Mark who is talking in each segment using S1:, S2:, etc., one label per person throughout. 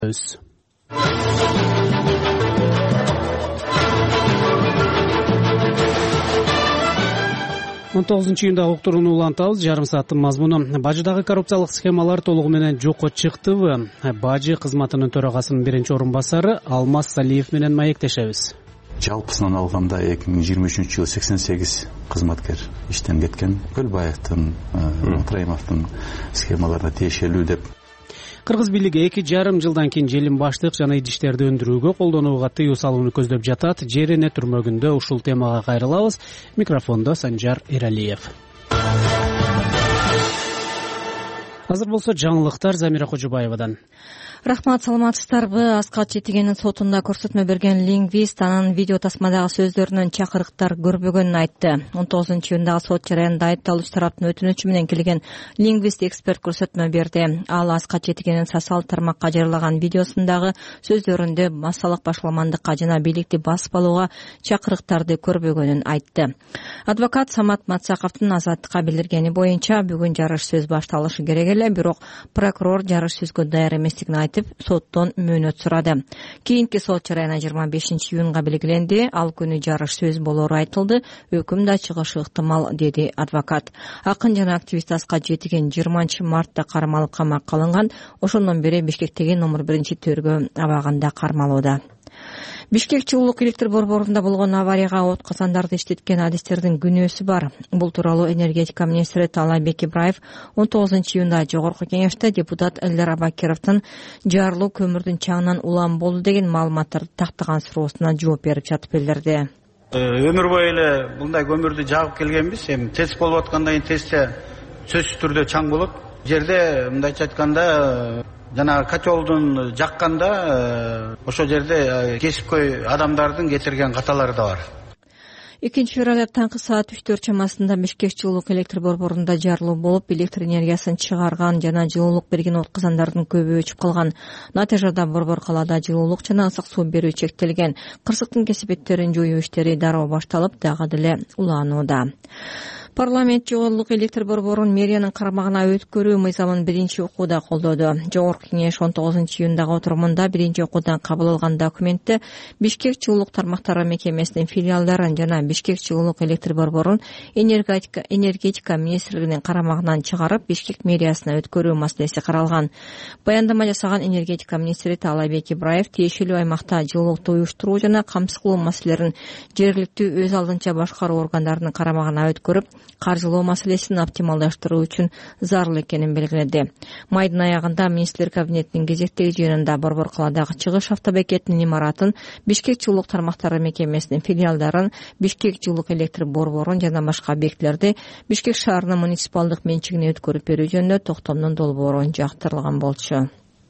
S1: Он 9-июндагы уктурууну улантабыз. Жарым сааттын мазмуну: бажыдагы коррупциялык схемалар толугу менен жокко чыктыбы? Бажы кызматынын төрагасынын биринчи орун басары Алмаз Салиев менен маектешебиз.
S2: Жалпысынан алганда 2023-жылы 88 кызматкер иштен кеткен. Көлбаевдин, Атраимовдун схемаларына тиешелүү деп.
S1: Кыргыз бийлиги 2,5 жылдан кийин желим баштык жана идиштерди өндүрүүгө колдонууга тыюу салууну көздөп жатат. Жерене түрмөгүндө ушул темага кайрылабыз. Микрофондо Санжар Эралиев. Азыр болсо жаңылыктар Замира Кожобаевадан.
S3: Рахмат, саламатсыздарбы? Аскат Четигенин сотунда көрсөтмө берген лингвист анын видео тасмадагы сөздөрүнөн чакырыктар көрбөгөнүн айтты. 19-июндагы сот жараянда айыпталуучу тараптын өтүнүчү менен келген лингвист эксперт көрсөтмө берди. Ал Аскат Четигенин социалдык тармакка жарыялаган видеосундагы сөздөрүндө массалык башкармандыкка жана бийликти басып алууга чакырыктарды көрбөгөнүн айтты. Адвокат Самат Мацаковдун Азаттыкка билдиргени боюнча бүгүн жарыш сөз башталышы керек эле, бирок прокурор жарыш сөзгө даяр эместигин айтып, соттон мөөнөт сурады. Кийинки сот жараяны 25-июнга белгиленди. Ал күнү жарыш сөз болору айтылды. Өкүм да чыгышы ыктымал, деди адвокат. Акын жана активист Аскат Четиген 20-мартта кармалып камакка алынган. Ошондон бери Бишкектеги номер 1-тергөө абагында кармалууда. Бишкек жылуулук электр борборунда болгон аварияга от казандарды иштеткен адистердин күнөөсү бар. Бул тууралуу энергетика министри Таалайбек Ибраев 19-июнда жогорку кеңеште депутат Элдер Абакировдун жарылуу көмүрдүн чаңынан улам болду деген маалыматтарды тактаган суроосуна жооп берип жатып билдирди.
S4: Өмүр бою эле мындай көмүрдү жагып келгенбиз. Эми тест болуп аткандан кийин тестте сөзсүз түрдө чаң болот. Жерде мындайча айтканда жана котелдун жакканда ошол жерде кесипкөй адамдардын кетирген каталары да бар.
S3: 2-февралда таңкы саат 3-4 чамасында Бишкек жылуулук электр борборунда жарылуу болуп, электр энергиясын чыгарган жана жылуулук берген от казандардын көбү өчүп калган. Натыйжада борбор калаада жылуулук жана ысык суу берүү чектелген. Кырсыктын кесепеттерин жоюу иштери дароо башталып, дагы деле уланууда. Парламент жогорулук электр борборун мэриянын карамагына өткөрүү мыйзамын биринчи окууда колдоду. Жогорку кеңеш 19-июндагы отурумунда биринчи окуудан кабыл алган документте Бишкек жылуулук тармактары мекемесинин филиалдарын жана Бишкек жылуулук электр борборун энергетика министрлигинин карамагынан чыгарып, Бишкек мэриясына өткөрүү маселеси каралган. Баяндама жасаган энергетика министри Таалайбек Ибраев тиешелүү аймакта жылуулукту уюштуруу жана камсыз кылуу маселелерин жергиликтүү өз алдынча башкаруу органдарынын карамагына өткөрүп, каржылоо маселесин оптималдаштыруу үчүн зарыл экенин белгиледи. Майдын аягында министрлер кабинетинин кезектеги жыйынында борбор каладагы чыгыш автобекетинин имаратын, Бишкек жылуулук тармактары мекемесинин филиалдарын, Бишкек жылуулук электр борборун жана башка объектилерди Бишкек шаарынын муниципалдык менчигине өткөрүп берүү жөнүндө токтомдун долбоору жактырылган болчу.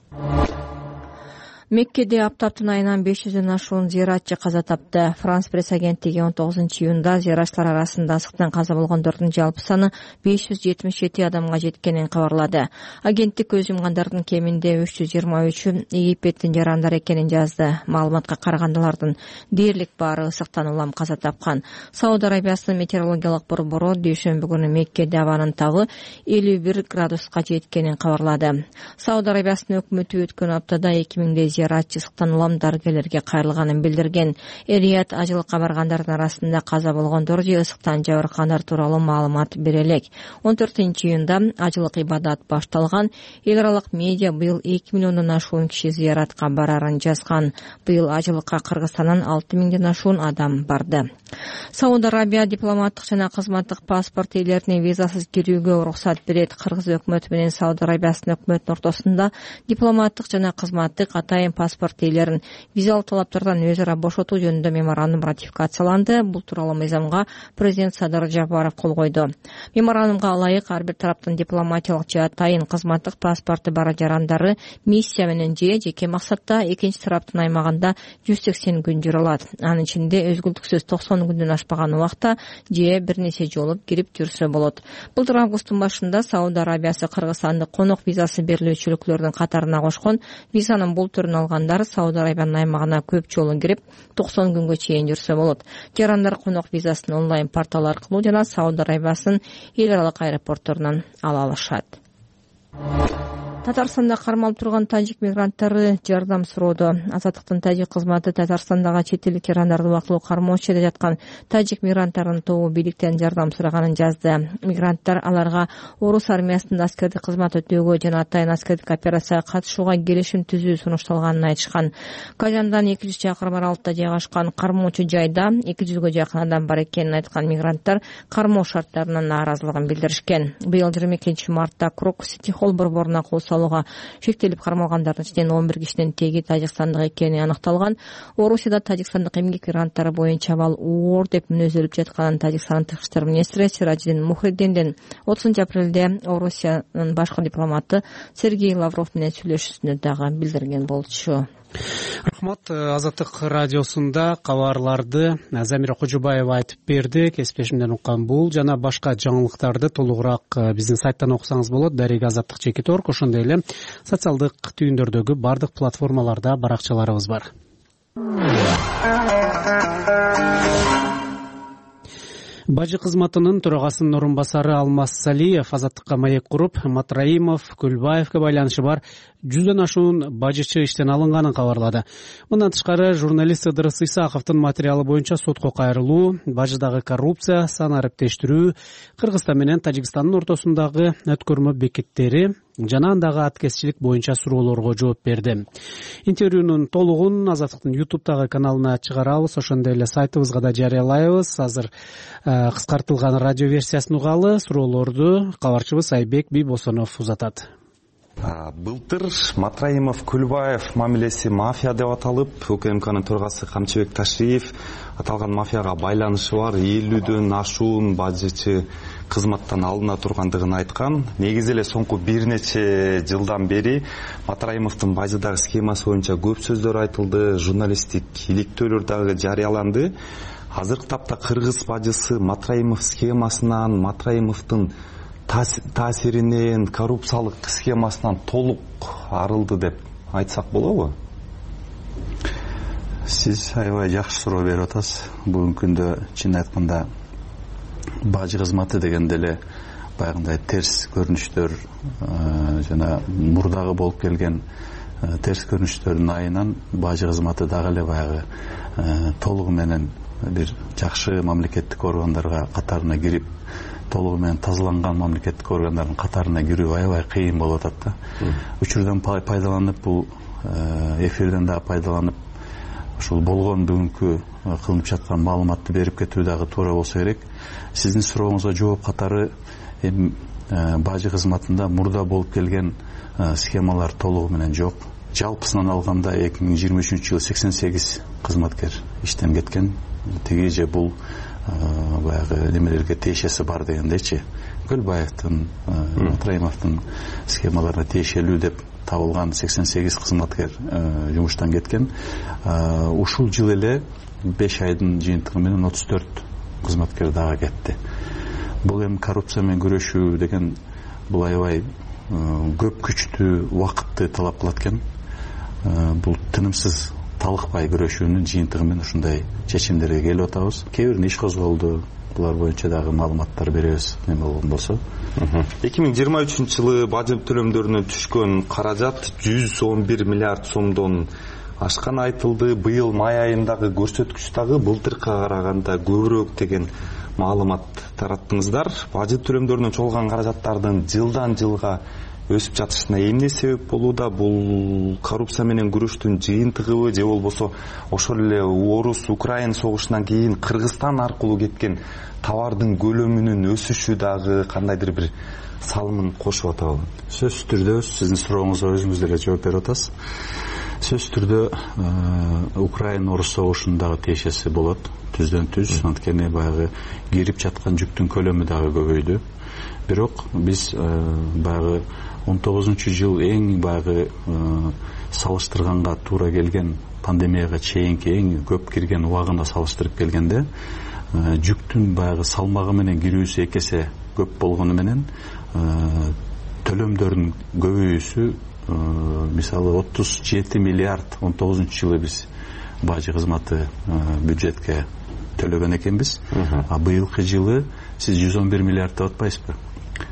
S3: Меккеде аптаптын айынан 500дөн ашуун зыяратчы каза тапты. Франс пресс агенттиги 19-июнда зыяратчылар арасында ысыктан каза болгондордун жалпы саны 577 адамга жеткенин кабарлады. Агенттик көз жумгандардын кеминде 323-ü Египеттин жарандары экенин жазды. Маалыматка карагандалардын дээрлик баары ысыктан улам каза тапкан. Сауд Арабиясынын метеорологиялык борбору дүйшөмбү күнү Меккеде абанын табы 51 градуска жеткенин кабарлады. Сауд Арабиясынын өкмөтү өткөн аптада 2000 зыяратчы ысыктан улам дарыгерлерге кайрылганын билдирген. Рият ажылыкка баргандардын арасында каза болгондор же ысыктан жабыркагандар тууралуу маалымат бере элек. 14-июнда ажылык ибадат башталган. Эл аралык медиа быйыл 2 миллиондон ашуун киши зыяратка барарын жазган. Быйыл ажылыкка Кыргызстандан 6000ден ашуун адам барды. Сауд Арабия дипломаттык жана кызматтык паспорт ээлерине визасыз кирүүгө уруксат берет. Кыргыз өкмөтү менен Сауд Арабиясынын өкмөтүнүн ортосунда дипломаттык жана кызматтык атайын паспорт ээлерин визалык талаптардан өз ара бошотуу жөнүндө меморандум ратификацияланды. Бул тууралуу мыйзамга президент Садыр Жапаров кол койду. Меморандумга ылайык ар бир тараптын дипломатиялык же атайын кызматтык паспорту бар жарандары миссия менен же жеке максатта экинчи тараптын аймагында 180 күн жүрө алат. Анын ичинде өзгүлтүксүз 90 күндөн ашпаган убакта же бир нече жолу кирип жүрсө болот. Былтыр августтун башында Сауд Арабиясы Кыргызстанды конок визасы берилүүчүлүклөрдүн катарына кошкон. Визанын бул түрүн алгандар Сауд Арабиянын аймагына көп жолу кирип 90 күнгө чейин жүрсө болот. Жарандар конок визасын онлайн портал аркылуу жана Сауд Арабиясынын эл аралык аэропортторунан ала алышат. Татарстанда кармалып турган тажик мигранттары жардам суроодо. Азаттыктын тажик кызматы Татарстандагы чет элдик ирандарды убактылуу кармоочуда жаткан тажик мигранттарын тобу бийликтен жардам сураганын жазды. Мигранттар аларга орус армиясында аскердик кызмат өтөөгө жана атайын аскердик операцияга катышууга келишим түзүү сунушталганын айтышкан. Кажандан 200 чакырым аралыкта жайгашкан кармоочу жайда 200гө жакын адам бар экенин айткан мигранттар кармоо шарттарына нааразылыгын билдиришкен. Быйыл 22 мартта Крок Сити Холл борборуна кол салууга шектелип кармалгандардын ичинен 11 кишинин теги тажикстандык экени аныкталган. Орусияда тажикстандык эмгек мигранттары боюнча абал оор деп мүнөздөлүп жатканын Тажикстандын тышкы иштер министри Сираджидин Мухриддиндин 30 апрелде Орусиянын башкы дипломаты Сергей Лавров менен сүйлөшүүсүндө дагы билдирген болчу.
S1: Рахмат. Азаттык радиосунда кабарларды Замира Кожубаева айтып берди. Кесиптешимден уккан бул жана башка жаңылыктарды толугураак биздин сайттан окусаңыз болот. Дарек Азаттык.org, ошондой эле социалдык түйүндөрдөгү бардык платформаларда баракчаларыбыз бар. Бажы кызматынын төрагасынын орун басары Алмаз Салиев Азаттыкка маек куруп, Матраимов, Көлбаевке байланышы бар 100дөн ашуун бажычы иштен алынганын кабарлады. Мындан тышкары журналист Ыдырыс Исаковдун материалы боюнча сотко кайрылуу, бажыдагы коррупция, сан арептештирүү, Кыргызстан менен Тажикстандын ортосундагы өткөрмө бекеттери жана андагы аткезчилик боюнча суроолорго жооп берди. Интервьюнун толугун Азаттыктын YouTube'дагы каналына чыгарабыз, ошондой эле сайтыбызга да жарыялайбыз. Азыр кыскартылган радио версиясын угалы, суроолорду кабарчыбыз Айбек Бийбосонов узатат.
S5: Былтыр Матраимов, Көлбаев мамилеси мафия деп аталып, УКМКнын төрагасы Камчыбек Ташриев аталган мафияга байланышы бар 50дөн ашуун бажычы кызматтан алына тургандыгын айткан. Негизи эле соңку бир нече жылдан бери Матраимовдун бажыдагы схемасы боюнча көп сөздөр айтылды, журналисттик иликтөөлөр дагы жарыяланды. Азыркы тапта кыргыз бажысы Матраимов схемасынан, Матраимовдун таасиринен, коррупциялык схемасынан толук арылды деп айтсак болобу?
S2: Сиз аябай жакшы суроо берип атасыз. Бүгүнкү күндө чын айтканда бажы кызматы дегенде эле баягындай терс көрүнүштөр жана мурдагы болуп келген терс көрүнүштөрдүн айынан бажы кызматы дагы эле баягы толугу менен бир жакшы мамлекеттик органдарга катарына кирип, толугу менен тазаланган мамлекеттик органдардын катарына кирүү аябай кыйын болуп атат да. Учурдан пайдаланып, бул эфирден да пайдаланып, ушул болгон бүгүнкү кылынып жаткан маалыматты берип кетүү дагы туура болсо керек. Сиздин сурооңузга жооп катары бажы кызматында мурда болуп келген схемалар толугу менен жок. Жалпысынан алганда 2023 жылы 88 кызматкер иштен кеткен. Теги же бул баягы немелерге тиешеси бар дегендейчи. Көлбаевдин, Матраимовдун схемаларына тиешелүү деп табылган 88 кызматкер жумуштан кеткен. Ушул жыл эле 5 айдын жыйынтыгы менен 34 кызматкер дагы кетти. Бул эми коррупция менен күрөшүү деген бул аябай көп күчтүү, убакытты талап кылат экен. Бул тынымсыз талыкпай күрөшүүнүн жыйынтыгы менен ушундай чечимдерге келип атабыз. Кээ бирин иш козголду. Булар боюнча дагы маалыматтар беребиз, неме болгон болсо.
S5: 2023 жылы бажы төлөмдөрүнө түшкөн каражат 111 миллиард сомдон ашкан айтылды. Быйыл май айындагы көрсөткүч дагы былтыркыга караганда көбүрөөк деген маалымат тараттыңыздар. Бажы төлөмдөрүнөн чогулган каражаттардын жылдан жылга өсүп жатышына эмне себеп болууда? Бул коррупция менен күрөштүн жыйынтыгыбы же болбосо ошол эле Орус-Украин согушунан кийин Кыргызстан аркылуу кеткен товардын көлөмүнүн өсүшү дагы кандайдыр бир салымын кошуп атабы?
S2: Сөзсүз түрдө сиздин сурооңузга өзүңүз деле жооп берип атасыз. Сөзсүз түрдө Украин Орус согушундагы тиешеси болот. Түздөн түз, анткени баягы кирип жаткан жүктүн көлөмү дагы көбөйдү. Бирок биз баягы 19 жыл эң баягы салыштырганга туура келген пандемияга чейинки эң көп кирген убагына салыштырып келгенде жүктүн баягы салмагы менен кирүүсү 2 эсе көп болгону менен төлөмдөрдүн көбөйүүсү мисалы 37 миллиард 19 жылы биз бажы кызматы бюджетке төлөгөн экенбиз. А быйылкы жылы сиз 111 миллиард деп атпайсызбы?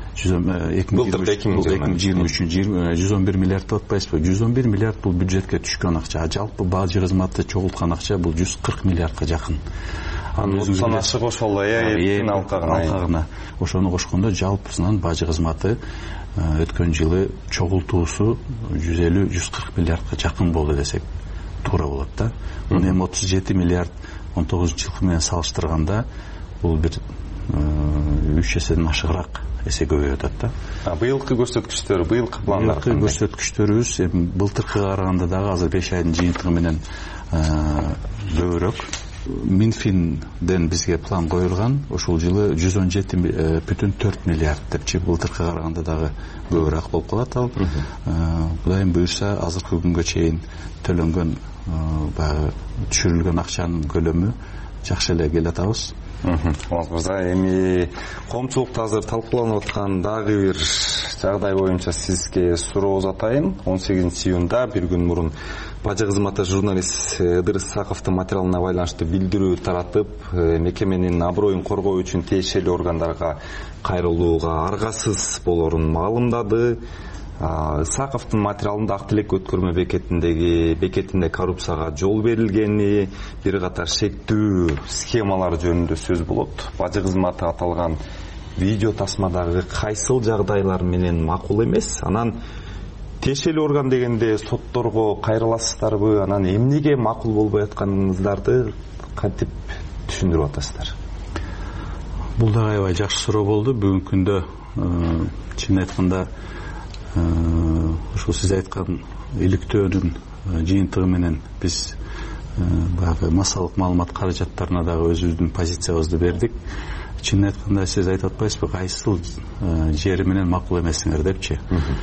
S2: 2023 үчүн 111 миллиард деп атпайсызбы? 111 миллиард бул бюджетке түшкөн акча. Жалпы бажы кызматы чогулткан акча бул 40 миллиардка жакын.
S5: Санашы кошолду
S2: алкагына. Ошону кошкондо жалпысынан бажы кызматы өткөн жылы чогултуусу 150-140 миллиардка жакын болду десек туура болот да. Муну эми 37 миллиард 19-жылкы менен салыштырганда бул бир 3 эседен ашыгыраак эсе көбөйүп атат да.
S5: Быйылкы көрсөткүчтөр, быйылкы пландар
S2: кандай? Көрсөткүчтөрүбүз эми былтыркыга караганда дагы азыр 5 айдын жыйынтыгы менен көбүрөөк. Минфинден бизге план коюлган, ошол жылы 117,4 миллиард депчи, былтыркыга караганда дагы көбүрөөк болуп калат ал. Кудайым буйрса азыркы күнгө чейин төлөнгөн баягы түшүрүлгөн акчанын көлөмү жакшы эле келе атабыз.
S5: Эми коомчулукта азыр талкууланып аткан дагы бир жагдай боюнча сизге суроо узатайын. 18-июнда бир күн мурун бажы кызматы журналист Ыдырыс Саковдун материалына байланыштуу билдирүү таратып, мекеменин аброюн коргоо үчүн тиешелүү органдарга кайрылууга аргасыз болорун маалымдады. Саковдун материалында Ак Тилек өткөрмө бекетинде коррупцияга жол берилгени, бир катар шектүү схемалар жөнүндө сөз болот. Бажы кызматы аталган видео тасмадагы кайсыл жагдайлар менен макул эмес? Анан тиешелүү орган дегенде сотторго кайрыласыздарбы? Анан эмнеге макул болбой атканыңыздарды кантип түшүндүрүп атасыздар?
S2: Бул да аябай жакшы суроо болду. Бүгүнкү күндө чын айтканда ошол сиз айткан иликтөөнүн жыйынтыгы менен биз баягы массалык маалымат каражаттарына дагы өзүбүздүн позициябызды бердик. Чын айтканда сиз айтып атпайсызбы, кайсыл жери менен макул эмессиңер депчи.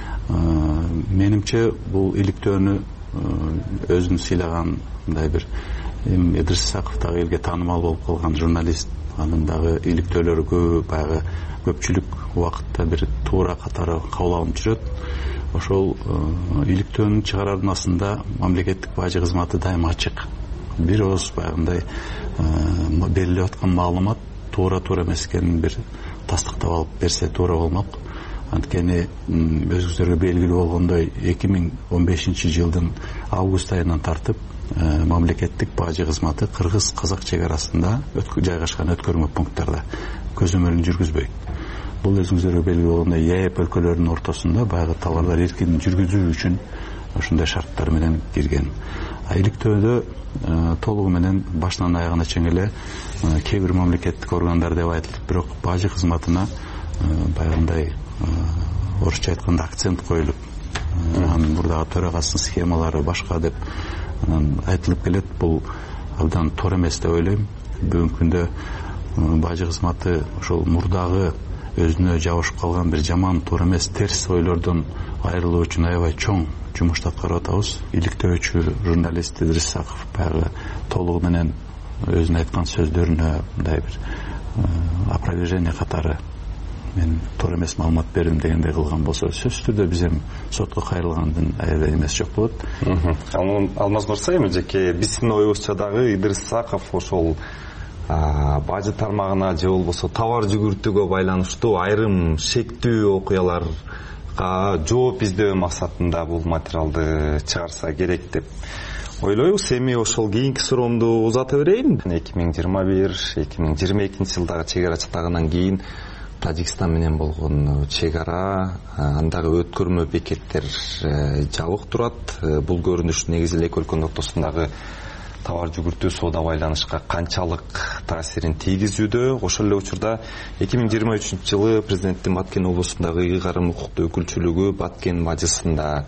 S2: Менимче бул иликтөөнү өзүн сыйлаган мындай бир Ыдырыс Саков дагы элге таанымал болуп калган журналист, анын дагы иликтөөлөрү көбү баягы көпчүлүк убакытта бир туура катары кабыл алынып жүрөт. Ошол иликтөөнүн чыгарардын астында мамлекеттик бажы кызматы дайыма ачык. Бир ооз баягындай берилип аткан маалымат туура эмес экенин бир тастыктап алып берсе туура болмок. Анткени өзүңүздөргө белгилүү болгондой 2015 жылдын август айынан тартып мамлекеттик бажы кызматы кыргыз-казак чек арасында жайгашкан өткөрмө пункттарда көзөмөлүн жүргүзбөйт. Бул өзүңүздөргө белгилүү болгондой ЯЭП өлкөлөрүнүн ортосунда баягы товарлар эркин жүргүзүү үчүн ошондой шарттар менен кирген. Иликтөөдө толугу менен башынан аягына чейин эле кээ бир мамлекеттик органдар деп айтылып, бирок бажы кызматына баягындай орусча айтканда акцент коюлуп, анын мурдагы төрагасынын схемалары башка деп айтылып келет. Бул абдан туура эмес деп ойлойм. Бүгүнкү күндө бажы кызматы ошол мурдагы өзүнө жабышып калган бир жаман, туура эмес, терс ойлордон айрылуу үчүн аябай чоң жумушту аткарып атабыз. Иликтөөчү журналист Ыдырыс Саков баягы толугу менен өзүнүн айткан сөздөрүнө мындай бир опровержение катары мен туура эмес маалымат бердим дегендей кылган болсо, сөзсүз түрдө биз эми сотко кайрылгандын аябай эмес жок болот.
S5: Алмаз мырза, эми жеке биздин оюбузча дагы Ыдырыс Саков ошол бажы тармагына же болбосо товар жүгүртүүгө байланыштуу айрым шектүү окуяларга жооп издөө максатында бул материалды чыгарса керек деп ойлойбуз. Эми ошол кийинки суроомду узата берейин. 2021-2022 жылдагы чек ара чатагынан кийин Тажикстан менен болгон чек ара, андагы өткөрмө бекеттер жабык турат. Бул көрүнүш негизи эле эки өлкөнүн ортосундагы товар жүгүртүү соода байланышка канчалык таасирин тийгизүүдө? Ошол эле учурда 2023 жылы президенттин Баткен облусундагы ыйгарым укуктуу өкүлчүлүгү Баткен бажысында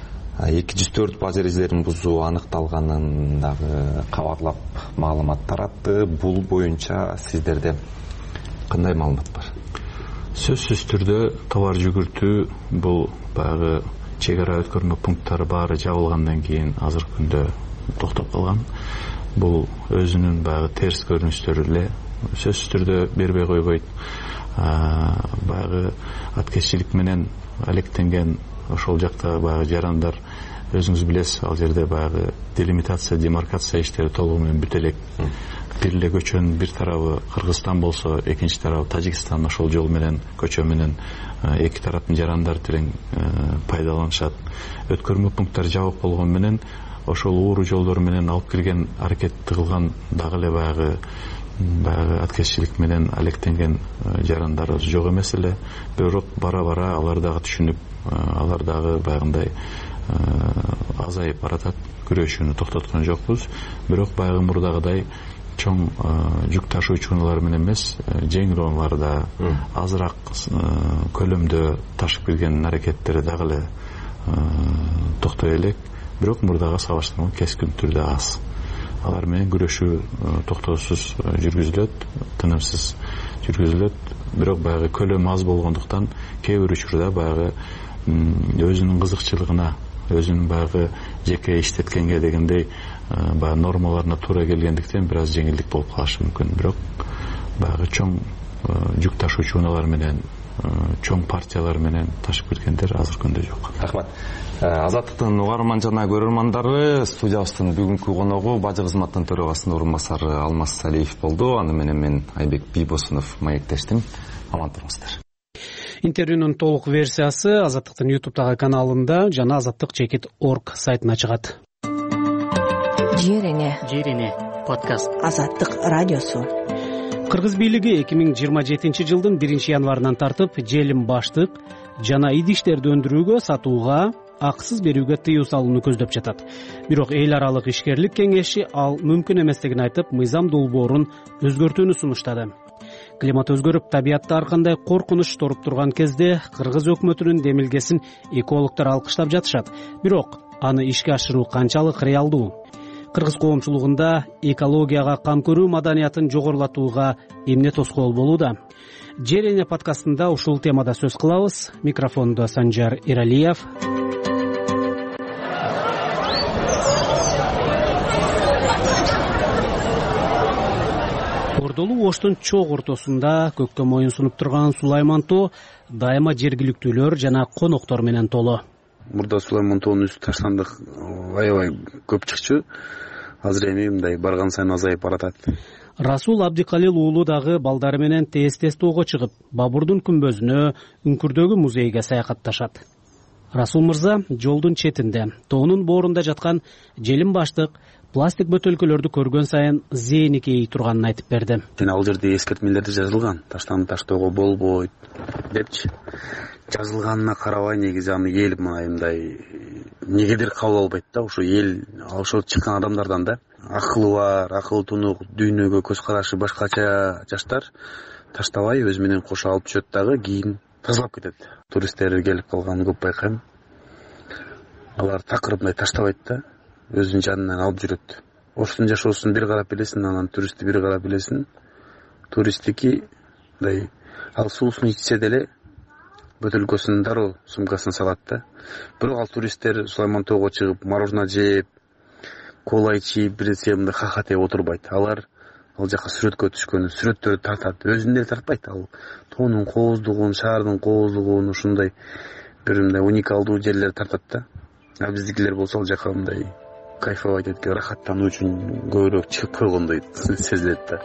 S5: 204 бажы эрежелерин бузуу аныкталганын дагы кабарлап маалымат таратты. Бул боюнча сиздерде кандай маалымат бар?
S2: Сөзсүз түрдө товар жүгүртүү бул баягы чек ара өткөрмө пункттары баары жабылгандан кийин азыркы күндө токтоп калган. Бул өзүнүн баягы терс көрүнүштөрү эле сөзсүз түрдө бербей койбойт. Баягы аткезчилик менен алектенген ошол жакта баягы жарандар өзүңүз билесиз, ал жерде баягы делимитация, демаркация иштери толугу менен бүтө элек. Бир эле көчөнүн бир тарабы Кыргызстан болсо, экинчи тарабы Тажикстан, ошол жол менен, көчө менен эки тараптын жарандары терең пайдаланышат. Өткөрмө пункттары жабык болгон менен ошол ууру жолдор менен алып келген аракет тыгылган дагы эле баягы аткезчилик менен алектенген жарандарыбыз жок эмес эле. Бирок бара алар дагы түшүнүп, алар дагы баягындай азайып баратат. Күрөшүүнү токтоткон жокпуз. Бирок баягы мурдагыдай чоң жүк ташуучу унаалар менен эмес, жеңил унааларда азыраак көлөмдө ташып келген аракеттери дагы эле токтой элек. Бирок мурдага салыштырмалуу кескин түрдө аз. Алар менен күрөшүү токтоосуз жүргүзүлөт, тынымсыз жүргүзүлөт. Бирок баягы көлөм аз болгондуктан кээ бир учурда баягы өзүнүн кызыкчылыгына, өзүнүн баягы жеке иштеткенге дегендей баягы нормаларына туура келгендиктен бир аз жеңилдик болуп калышы мүмкүн. Бирок баягы чоң жүк ташуучу унаалар менен, чоң партиялар менен ташып келгендер азыркы күндө жок.
S5: Рахмат. Азаттыктын угарман жана көрөрмандары, студиябыздын бүгүнкү коногу бажы кызматтын төрагасынын орун басары Алмаз Салиев болду. Аны менен мен Айбек Бийбосунов маектештим. Аман туруңуздар.
S1: Интервьюнун толук версиясы Азаттыктын YouTube'дагы каналында жана azattik.org сайтына чыгат.
S3: Жерине
S1: подкаст.
S3: Азаттык радиосу.
S1: Кыргыз бийлиги 2027-жылдын 1-январынан тартып желим баштык жана идиштерди өндүрүүгө, сатууга акысыз берүүгө тыюу салууну көздөп жатат. Бирок эл аралык ишкерлик кеңеши ал мүмкүн эместигин айтып, мыйзам долбоорун өзгөртүүнү сунуштады. Климат өзгөрүп, табиятты ар кандай коркунуч торуп турган кезде Кыргыз өкмөтүнүн демилгесин экологдор алкыштап жатышат. Бирок аны ишке ашыруу канчалык реалдуу? Кыргыз коомчулугунда экологияга кам көрүү маданиятын жогорулатууга эмне тоскоол болууда? Жерине подкастында ушул темада сөз кылабыз. Микрофондо Санжар Иралиев. Ордолуу Оштун чоң ортосунда көккө моюн сунуп турган Сулайман тоо дайыма жергиликтүүлөр жана коноктор менен толу.
S6: Мурда Сулайман тоонун үстү таштандык аябай көп чыкчу. Азыр эми мындай барган сайын азайып баратат.
S1: Расул Абдикалил уулу дагы балдары менен тез тоого чыгып, Бабурдун күмбөзүнө, Үңкүрдөгү музейге саякатташат. Расул мырза жолдун четинде, тоонун боорунда жаткан желим баштык пластик бөтөлкөлөрдү көргөн сайын зээни кейи турганын айтып берди.
S6: Ал жерде эскертмелерде жазылган, таштанып таштоого болбойт депчи. Жазылганына карабай негизи аны эл мындай негедир кабыл албайт да. Ошо эл, ошо чыккан адамдардан да акылы бар, акыл тунук, дүйнөгө көз карашы башкача жаштар таштабай өз менен кошо алып түшөт дагы кийин тазалап кетет. Туристтер келип калганын көп байкайм. Алар такыр мындай таштабайт да, өзүнүн жанынан алып жүрөт. Оштун жашоосун бир карап билесиң, анан туристти бир карап билесиң. Туристтики мындай ал суусун ичсе деле бөтөлкөсүн дароо сумкасына салат да. Бирок ал туристтер Сулайман тоого чыгып, мороженое жеп, кола ичип, бирсе мындай хахатеп отурбайт. Алар ал жака сүрөткө түшкөн, сүрөттөрдү тартат. Өзүн деле тартпайт. Ал тоонун кооздугун, шаардын кооздугун, ушундай бир мындай уникалдуу жерлер тартат да. А биздикилер болсо ал жака мындай кайфовать эткен, рахаттануу үчүн көбүрөөк чыгып койгондой сезилет да.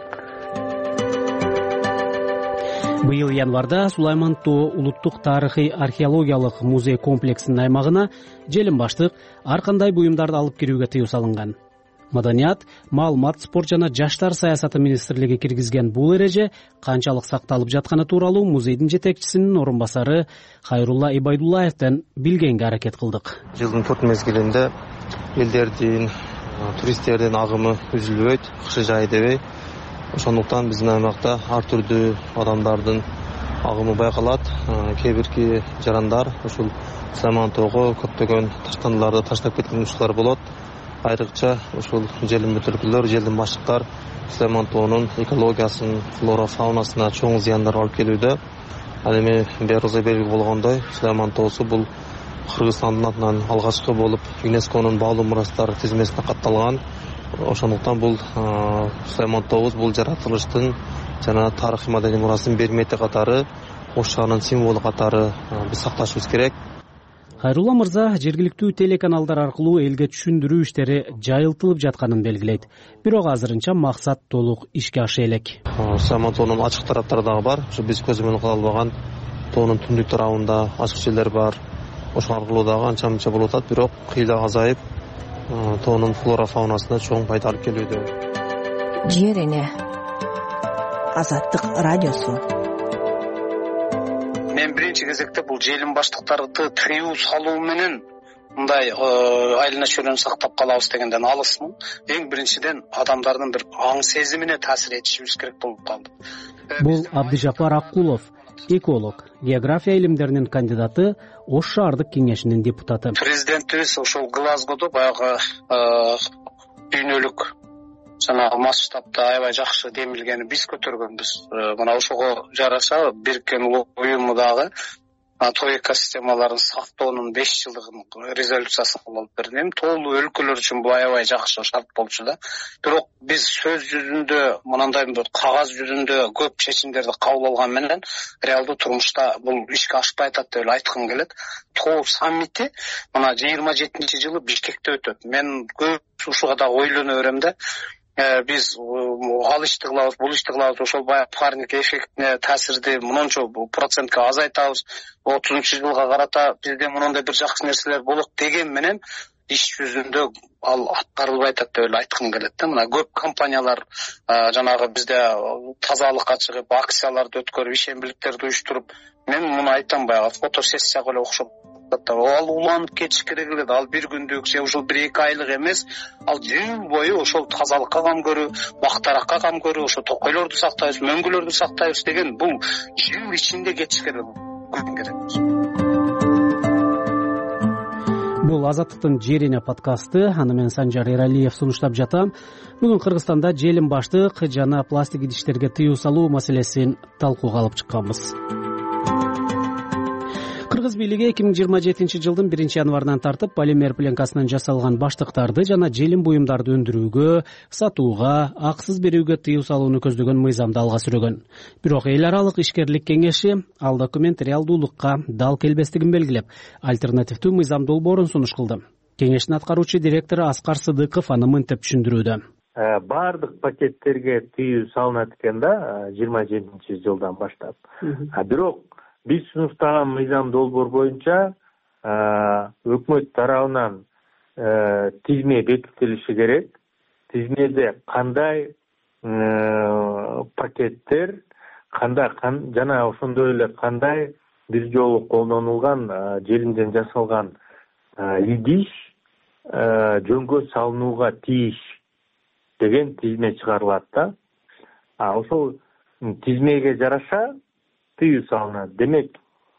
S1: Быйыл январда Сулайман тоо улуттук тарыхый археологиялык музей комплексинин аймагына желим баштык ар кандай буюмдарды алып кирүүгө тыюу салынган. Маданият, маалымат, спорт жана жаштар саясаты министрлиги киргизген бул эреже канчалык сакталып жатканы тууралуу музейдин жетекчисинин орун басары Хайрулла Ибайдуллаевден билгенге аракет кылдык.
S7: Жылдын төрт мезгилинде элдердин, туристтердин агымы үзүлбөйт, кышы жай дебей. Ошондуктан биздин аймакта ар түрдүү адамдардын агымы байкалат. Кээ бирки жарандар ушул Сулайман тоого көптөгөн таштандыларды таштап кеткен учурлар болот. Айрыкча ушул желим бөтөлкөлөр, желим баштыктар Сулайман тоонун экологиясын, флора фаунасына чоң зыяндар алып келүүдө. Ал эми баарыбызга белгилүү болгондой, Сулайман тоосу бул Кыргызстандын атынан алгачкы болуп ЮНЕСКОнун баалуу мурастар тизмесине катталган. Ошондуктан бул Сулайман тообуз бул жаратылыштын жана тарыхый маданий мурасынын бермети катары, Ош шаарынын символу катары биз сакташыбыз керек.
S1: Хайрулла мырза жергиликтүү телеканалдар аркылуу элге түшүндүрүү иштери жайылтылып жатканын белгилейт. Бирок азырынча максат толук ишке аша элек.
S7: Саман тоонун ачык тараптары дагы бар. Ушу биз көз менен кыла албаган тоонун түндүк тарабында ачык жерлер бар. Ошол аркылуу дагы анча мынча болуп атат, бирок кыйла азайып, тоонун флора фаунасына чоң пайда алып келүүдө.
S3: Жер эне. Азаттык радиосу.
S6: Мен биринчи кезекте бул желим баштыктарды тыюу салуу менен мындай айлана чөйрөнү сактап калабыз дегенден алысмын. Эң биринчиден адамдардын бир аң сезимине таасир этишибиз керек болуп калды.
S1: Бул Абдыжапар Акулов, эколог, география илимдеринин кандидаты, Ош шаардык кеңешинин депутаты.
S6: Президентибиз ошол Глазгодо баягы дүйнөлүк жана масштабта аябай жакшы демилгени биз көтөргөнбүз. Мына ошого жараша Бириккен Уюму дагы тоо экосистемаларын сактоонун 5 жылдыгын резолюциясын алып берди. Эми тоолуу өлкөлөр үчүн бул аябай жакшы шарт болчу да. Бирок биз сөз жүзүндө мындай кагаз жүзүндө көп чечимдерди кабыл алган менен реалдуу турмушта бул ишке ашпай атат деп айткым келет. Тоо саммити мына 27-жылы Бишкекте өтөт. Мен көп ушуга да ойлоно берем да. Биз ал ишти кылабыз, бул ишти кылабыз, ошол баягы парник эффектине таасирди мынча процентке азайтабыз, 30-жылга карата бизде мындай бир жакшы нерселер болот деген менен иш жүзүндө ал аткарылбай атат деп айткым келет да. Мына көп компаниялар жанагы бизде тазалыкка чыгып, акцияларды өткөрүп, ишембиликтерди уюштуруп, мен муну айтам, баягы фотосессияга эле окшоп. Ал уланып кетиш керек эле. Ал бир күндүк же ошол 1-2 айлык эмес, ал жыл бою ошол тазалыкка кам көрүү, бактаракка кам көрүү, ошо токойлорду сактайбыз, мөңгүлөрдү сактайбыз деген бул жыл ичинде кетиш керек.
S1: Бул Азаттыктын Жер эне подкасты. Аны мен Санжар Эралиев сунуштап жатам. Бүгүн Кыргызстанда желим баштык жана пластик идиштерге тыюу салуу маселесин талкууга алып чыкканбыз. Кыргыз бийлиги 2027-жылдын 1-январынан тартып полимер пленкасынан жасалган баштыктарды жана желим буюмдарды өндүрүүгө, сатууга, аксыз берүүгө тыюу салууну көздөгөн мыйзамды алга сүрөгөн. Бирок эл аралык ишкерлик кеңеши ал документ реалдуулукка дал келбестигин белгилеп, альтернативдүү мыйзам долбоорун сунуш кылды. Кеңештин аткаруучу директору Аскар Сыдыков аны мынтип түшүндүрүүдө.
S8: Бардык пакеттерге тыюу салынат экен да 27-жылдан баштап. Бирок биз сунуштаган мыйзам долбоор боюнча өкмөт тарабынан тизме бекитилиши керек. Тизмеде кандай пакеттер, жана ошондой эле кандай бир жолу колдонулган желимден жасалган идиш жөнгө салынууга тийиш деген тизме чыгарылат да. Ошол тизмеге жараша тыюу салынат. Демек,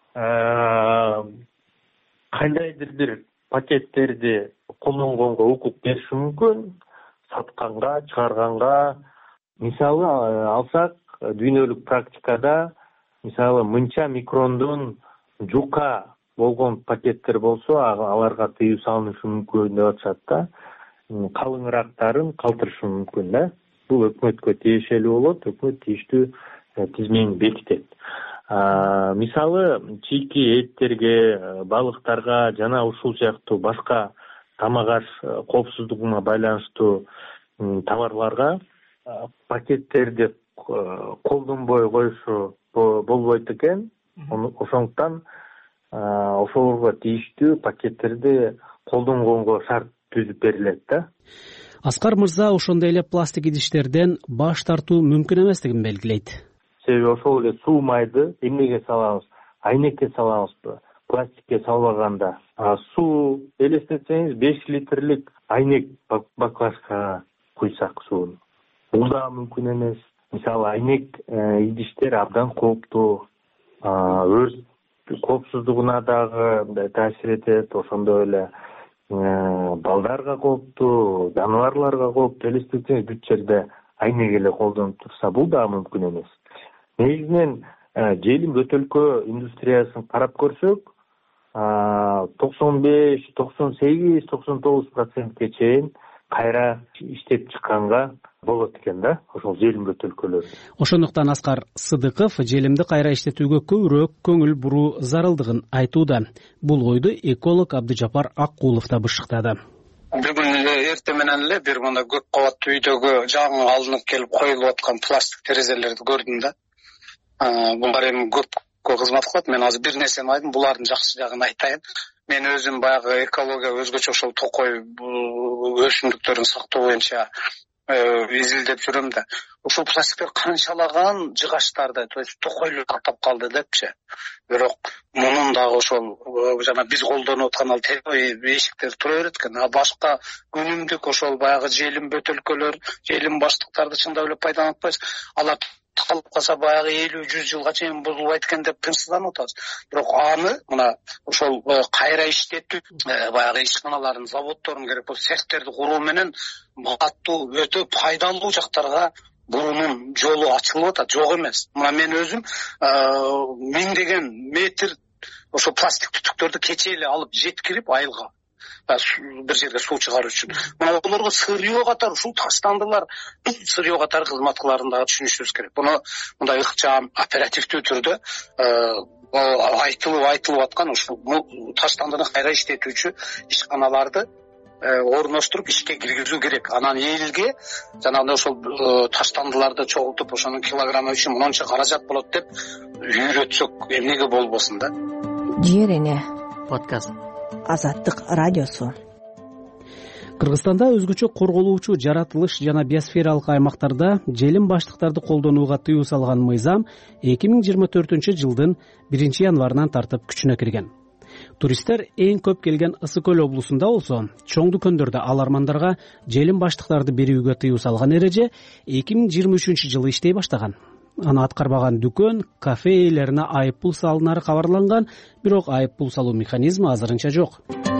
S8: кандайдыр бир пакеттерди колдонгонго укук бериши мүмкүн, сатканга, чыгарганга. Мисалы алсак, дүйнөлүк практикада, мисалы мынча микрондон жука болгон пакеттер болсо, аларга тыюу салынышы мүмкүн деп атышат да. Калыңыраактарын калтырышы мүмкүн да. Бул өкмөткө тиешелүү болот, өкмөт тийиштүү тизмени бекитет. Мисалы чийки эттерге, балыктарга жана ушул сыяктуу башка тамак аш коопсуздугуна байланыштуу товарларга пакеттерди колдонбой коюшу болбойт экен. Ошондуктан ошолорго тийиштүү пакеттерди колдонгонго шарт түзүп берилет да.
S1: Аскар мырза ошондой эле пластик идиштерден баш тартуу мүмкүн эместигин белгилейт.
S8: Себеби ошол эле суу майды эмнеге салабыз? Айнекке салабызбы? Пластикке салбаганда. Суу элестетсеңиз 5 литрлик айнек баклажкага куйсак сууну. Бул да мүмкүн эмес. Мисалы айнек идиштер абдан кооптуу. Өрт коопсуздугуна дагы таасир этет, ошондой эле балдарга кооптуу, жаныбарларга кооптуу. Элестетсеңиз бүт жерде айнек эле колдонуп турса, бул да мүмкүн эмес. Негизинен желим бөтөлкө индустриясын карап көрсөк, 95, 98, 99% чейин кайра иштеп чыкканга болот экен да, ошол желим бөтөлкөлөр.
S1: Ошондуктан Аскар Сыдыков желимди кайра иштетүүгө көбүрөөк көңүл буруу зарылдыгын айтууда. Бул ойду эколог Абдыжапар Аккулов да бышыктады.
S9: Бүгүн эртең менен эле бир мындай көп кабаттуу үйдөгү жаңы алынып келип коюлуп аткан пластик терезелерди көрдүм да. Булар эми көп кызмат кылат. Мен азыр бир нерсени айттым, булардын жакшы жагын айтайын. Мен өзүм баягы экология өзгөчө ошол токой өсүмдүктөрүн сактоо боюнча изилдеп жүрөм да. Ушул пластиктер канчалаган жыгачтарды, то есть токойлор каттап калды депчи. Бирок мунун дагы ошол жана биз колдонуп аткан ал эшиктер тура берет экен. А башка үнүмдүк ошол баягы желим бөтөлкөлөр, желим баштыктарды чындап эле пайдаланып атпайбыз. Алар калып калса баягы 50-100 жылга чейин бузулбайт экен деп тынчсызданып атабыз. Бирок аны мына ошол кайра иштетүү баягы ишканаларын, заводдордун керек болсо цехтерди куруу менен баттуу өтө пайдалуу жактарга бурунун жолу ачылып атат, жок эмес. Мына мен өзүм миңдеген метр ошо пластик түтүктөрдү кечээ эле алып жеткирип айылга бир жерге суу чыгаруу үчүн. Мына олорго сырьё катары ушул таштандылар, сырьё катары кызмат кыларын дагы түшүнүшүбүз керек. Буну мындай ыкчам оперативдүү түрдө айтылып аткан ушул таштандыны кайра иштетүүчү ишканаларды орноштуруп ишке киргизүү керек. Анан элге жанагындай ошол таштандыларды чогултуп ошонун килограммы үчүн монча каражат болот деп үйрөтсөк эмнеге болбосун да.
S3: Жер эне
S1: подкаст.
S3: Азаттык радиосу.
S1: Кыргызстанда өзгөчө корголуучу жаратылыш жана биосфералык аймактарда желим баштыктарды колдонууга тыюу салган мыйзам 2024 жылдын 1-январынан тартып күчүнө кирген. Туристтер эң көп келген Ысык Көл облусунда болсо, чоң дүкөндөрдө алармандарга желим баштыктарды берүүгө тыюу салган эреже 2023 жылы иштей баштаган. Аны аткарбаган дүкөн, кафе ээлерине айыппул салынары кабарланган, бирок айыппул салуу механизми азырынча жок.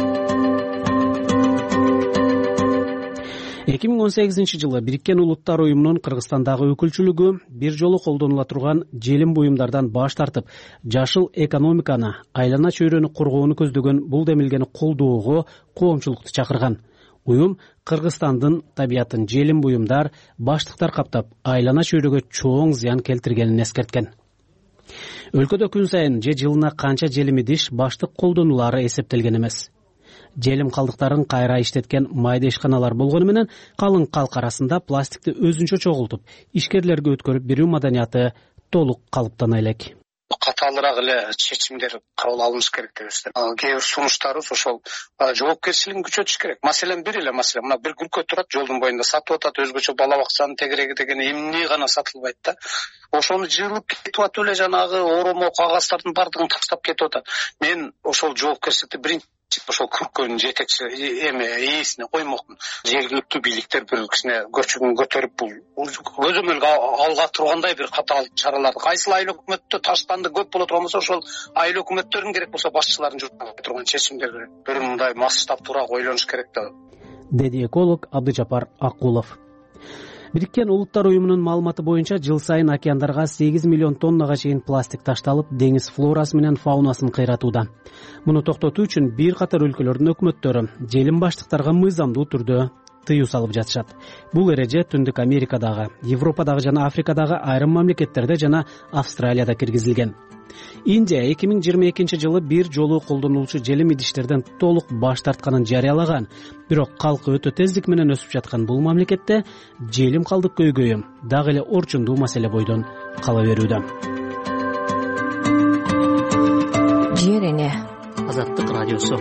S1: 2018 жылы Бириккен Улуттар уюмунун Кыргызстандагы өкүлчүлүгү бир жолу колдонула турган желим буюмдардан баш тартып, жашыл экономиканы, айлана чөйрөнү коргоону көздөгөн бул демилгени колдоого коомчулукту чакырган. Уюм Кыргызстандын табиятын желим буюмдар, баштыктар каптап, айлана чөйрөгө чоң зыян келтиргенин эскерткен. Өлкөдө күн сайын же жылына канча желим идиш, баштык колдонулары эсептелген эмес. Желим калдыктарын кайра иштеткен майда ишканалар болгону менен калың калк арасында пластикти өзүнчө чогултуп, ишкерлерге өткөрүп берүү маданияты толук калыптана элек.
S9: Катаалыраак эле чечимдер кабыл алыныш керек деп эсептейм. Кээ бир сунуштарыбыз ошол жоопкерчилигин күчөтүш керек. Маселен бир эле маселе, мына бир күркө турат, жолдун боюнда сатып атат, өзгөчө бала бакчанын тегереги деген эмне гана сатылбайт да. Ошону жыылып кетип атып эле жанагы оромо кагаздардын бардыгын таштап кетип атат. Мен ошол жоопкерчиликти биринчи ошол күркөнүн жетекчи ээсине коймокмун. Жергиликтүү бийликтер бир кичине көчүгүн көтөрүп бул көзөмөлгө алга тургандай бир катаал чараларды, кайсыл айыл өкмөттө таштанды көп боло турган болсо, ошол айыл өкмөттөрүн керек болсо башчыларын журган турган чечимдер бир мындай масштабтуураак ойлонуш керек
S1: деди эколог Абдыжапар Аккулов. Бириккен Улуттар уюмунун маалыматы боюнча жыл сайын океандарга 8 миллион тоннага чейин пластик ташталып, деңиз флорасы менен фаунасын кыйратууда. Муну токтотуу үчүн бир катар өлкөлөрдүн өкмөттөрү желим баштыктарга мыйзамдуу түрдө тыюу салып жатышат. Бул эреже Түндүк Америкадагы, Европадагы жана Африкадагы айрым мамлекеттерде жана Австралияда киргизилген. Индия 2022 жылы бир жолу колдонулчу желим идиштерден толук баш тартканын жарыялаган. Бирок калкы өтө тездик менен өсүп жаткан бул мамлекетте желим калдык көйгөйү дагы эле орчундуу маселе бойдон кала берүүдө.
S3: Жер эне
S1: Азаттык радиосу.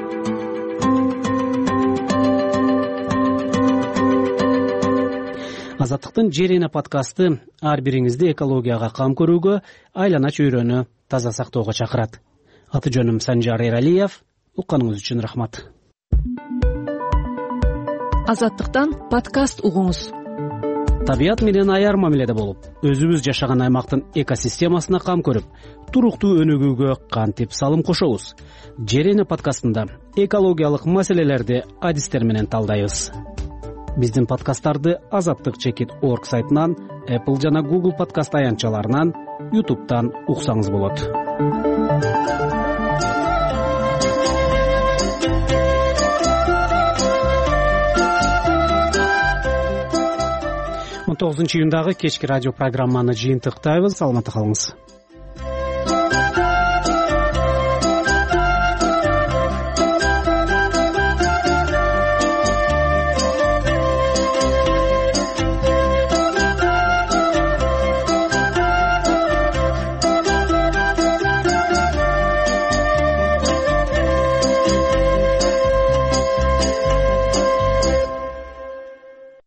S1: Азаттыктын Жер эне подкасты ар бириңизди экологияга кам көрүүгө, айлана чөйрөнү таза сактоого чакырат. Аты жөнүм Санжар Эралиев. Укканыңыз үчүн рахмат.
S10: Азаттыктан подкаст угуңуз.
S1: Табият менен аяр мамиледе болуп, өзүбүз жашаган аймактын экосистемасына кам көрүп, туруктуу өнүгүүгө кантип салым кошобуз? Жер эне подкастында экологиялык маселелерди адистер менен талдайбыз. Биздин подкасттарды azattik.org сайтынан, Apple жана Google подкаст аянтчаларынан, YouTube'дан уксаңыз болот. 19 июндагы кечки радио программаны жыйынтыктайбыз. Саламатта калыңыз.